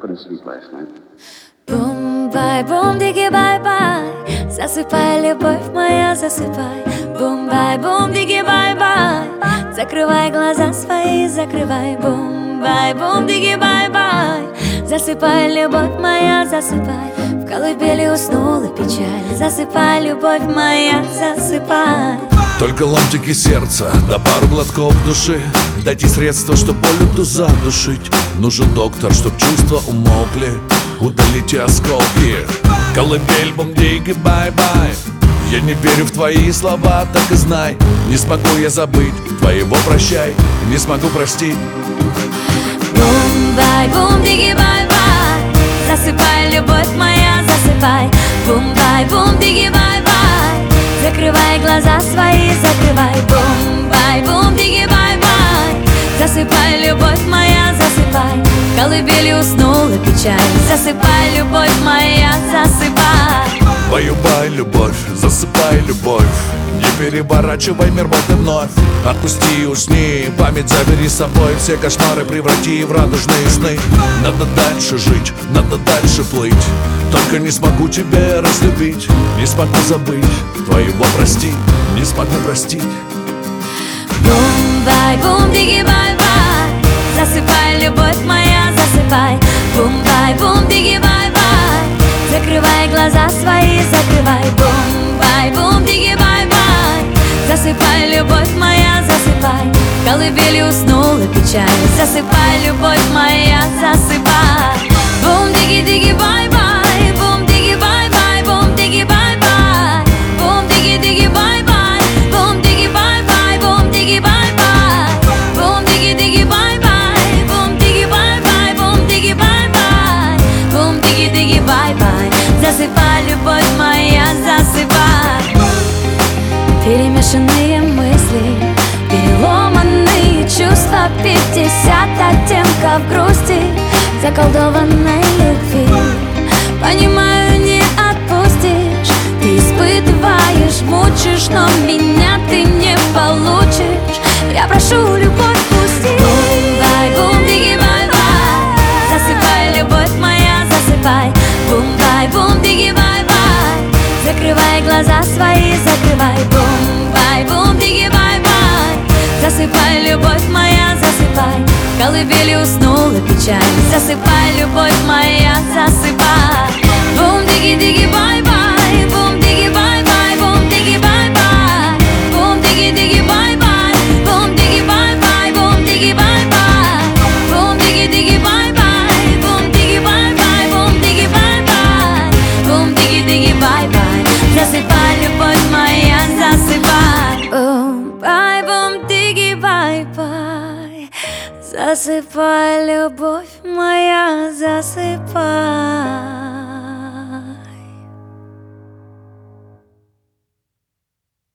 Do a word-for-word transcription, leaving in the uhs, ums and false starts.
couldn't sleep last night. Бум-бай, бум-диги, бай-бай, засыпай, любовь моя, засыпай. Бум-бай, бум-диги, бай-бай, закрывай глаза свои, закрывай. Бум-бай, бум-диги, бай-бай, засыпай, любовь моя, засыпай. В колыбели уснула печаль, засыпай, любовь моя, засыпай. Только ломтики сердца, да пару глотков души. Дайте средства, чтоб боль эту задушить. Нужен доктор, чтоб чувства умолкли. Удалите осколки. Колыбель, бум-диги, бай-бай. Я не верю в твои слова, так и знай. Не смогу я забыть твоего прощай. Не смогу простить. Бум-бай, бум-диги, бай-бай, засыпай, любовь моя, засыпай. Бум-бай, бум-диги, бай-бай, закрывай глаза свои, закрывай. Бум-бай, бум-диги, бай-бай, засыпай, любовь моя, засыпай. В колыбели уснула печаль, засыпай, любовь моя, засыпай. Баю-бай, любовь, засыпай, любовь. Не переворачивай мир вот и вновь. Отпусти и усни, память забери с собой. Все кошмары преврати в радужные сны. Надо дальше жить, надо дальше плыть. Только не смогу тебя разлюбить. Не смогу забыть твоего простить. Не смогу простить. Бум-бай, бум-диги, бай-бай, засыпай, любовь моя, засыпай. Бум-бай, бум-диги, бай-бай, закрывай глаза свои, закрывай. Бум-бай, бум-диги, бай-бай, засыпай, любовь моя, засыпай. В колыбели уснула печаль, засыпай, любовь моя, засыпай. Бум-диги-диги, бай-бай, бум-диги, бай-бай, бум-диги, бай-бай, бум-диги-диги, бай-бай, бум-диги, бай-бай, бум-диги, бай-бай, бум-диги-диги, бай-бай, бум-диги, бай-бай, бум-диги, бай-бай, бум-диги-диги, бай-бай, засыпай, любовь моя, засыпай. Перемешанные мысли, переломанные чувства, пятьдесят оттенков грусти, заколдованной любви. Понимаю, не отпустишь, ты испытываешь, мучишь, но меня ты не получишь. Я прошу, любовь, пусти. Бум-бай, бум-диги, бай-бай, засыпай, любовь моя, засыпай. Бум-бай, бум-диги, бай-бай, закрывай глаза свои, закрывай. Бум-бай, бум-диги, бай-бай, засыпай, любовь моя, засыпай. В колыбели уснула печаль, засыпай, любовь моя, засыпай. Бум-диги-диги, бай-бай, бум-диги, бай-бай, бум-диги, бай-бай, бум-диги-диги, бай-бай, бум-диги, бай-бай, бум-диги, бай-бай, бум-диги-диги, бай-бай, бум-диги, бай-бай, бум-диги, бай-бай, бум-диги-диги, бай-бай, засыпай, любовь моя, засыпай. Бум-бай, бум-диги, бай-бай, засыпай, любовь моя, засыпай.